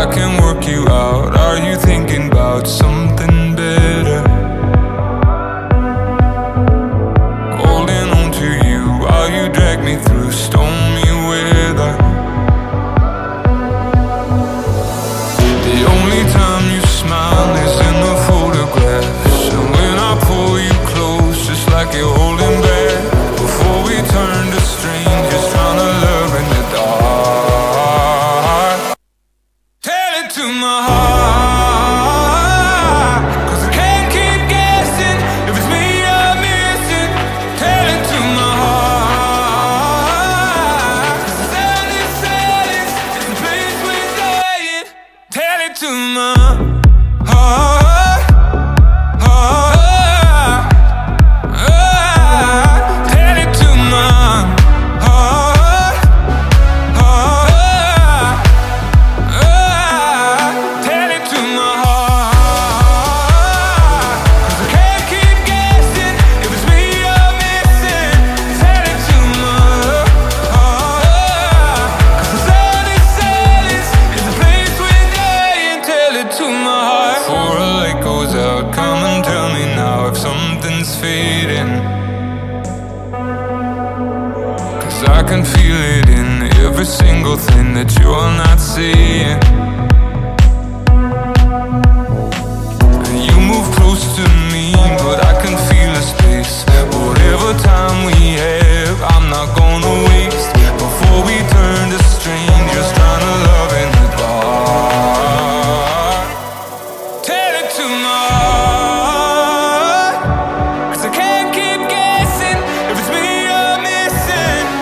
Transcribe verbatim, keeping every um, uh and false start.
I can work you out. Are you thinking about something better? Holding on to you while you drag me through stormy weather. The only time you smile is in the photographs, and when I pull you close, just like you're holding back. Before we turn to strangers, trying to love in the dark. Tell it to my heart, 'cause I can't keep guessing if it's me you're missing. Tell it to my heart, 'cause the sound is silence, it's the place we're dying. Tell it to my heart, heart, heart. Tell it to my heart, heart, heart. Tell it to my heart, 'cause I can't keep guessing if it's me you're missing. Tell it to my heart, 'cause the sound is silence, it's the place we're dying. Tell it to my heart. Before a light goes out, come and tell me now if something's fading, 'cause I can feel it in every single thing that you're not seeing. And you move close to me